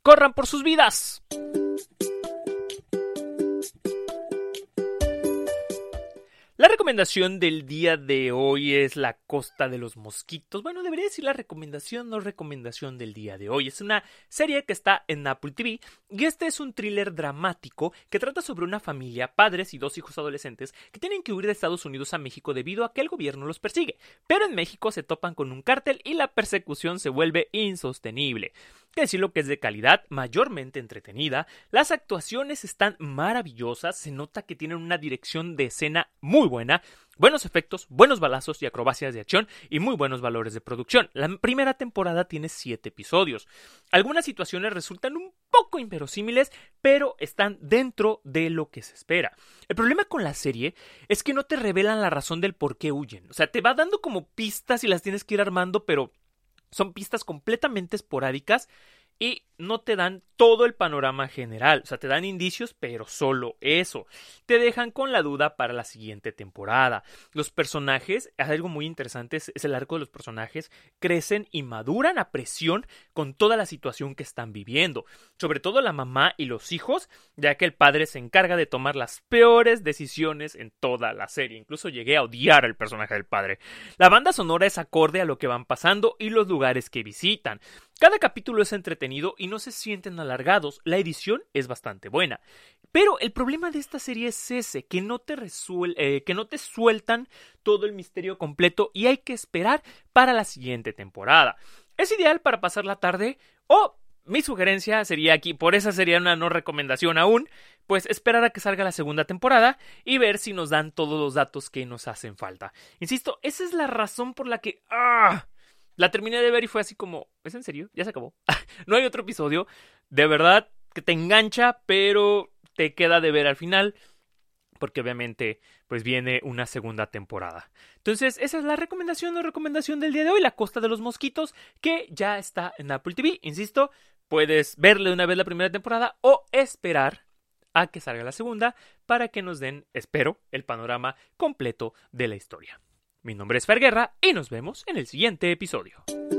corran por sus vidas. La recomendación del día de hoy es La Costa de los Mosquitos. Bueno, debería decir la recomendación, no recomendación del día de hoy. Es una serie que está en Apple TV y este es un thriller dramático que trata sobre una familia, padres y 2 hijos adolescentes que tienen que huir de Estados Unidos a México debido a que el gobierno los persigue. Pero en México se topan con un cártel y la persecución se vuelve insostenible. Que decirlo que es de calidad, mayormente entretenida, las actuaciones están maravillosas, se nota que tienen una dirección de escena muy buena, buenos efectos, buenos balazos y acrobacias de acción y muy buenos valores de producción. La primera temporada tiene 7 episodios. Algunas situaciones resultan un poco inverosímiles, pero están dentro de lo que se espera. El problema con la serie es que no te revelan la razón del por qué huyen. O sea, te va dando como pistas y las tienes que ir armando, pero son pistas completamente esporádicas y no te dan todo el panorama general. O sea, te dan indicios, pero solo eso. Te dejan con la duda para la siguiente temporada. Los personajes, algo muy interesante es el arco de los personajes, crecen y maduran a presión con toda la situación que están viviendo. Sobre todo la mamá y los hijos, ya que el padre se encarga de tomar las peores decisiones en toda la serie. Incluso llegué a odiar al personaje del padre. La banda sonora es acorde a lo que van pasando y los lugares que visitan. Cada capítulo es entretenido y no se sienten alargados. La edición es bastante buena. Pero el problema de esta serie es ese, que no te sueltan todo el misterio completo y hay que esperar para la siguiente temporada. Es ideal para pasar la tarde o mi sugerencia sería aquí, por esa sería una no recomendación aún, pues esperar a que salga la segunda temporada y ver si nos dan todos los datos que nos hacen falta. Insisto, esa es la razón por la que la terminé de ver y fue así como, ¿es en serio? Ya se acabó. No hay otro episodio. De verdad que te engancha, pero te queda de ver al final, porque obviamente pues viene una segunda temporada. Entonces esa es la recomendación o recomendación del día de hoy, La Costa de los Mosquitos, que ya está en Apple TV. Insisto, puedes verle una vez la primera temporada o esperar a que salga la segunda para que nos den, espero, el panorama completo de la historia. Mi nombre es Fer Guerra y nos vemos en el siguiente episodio.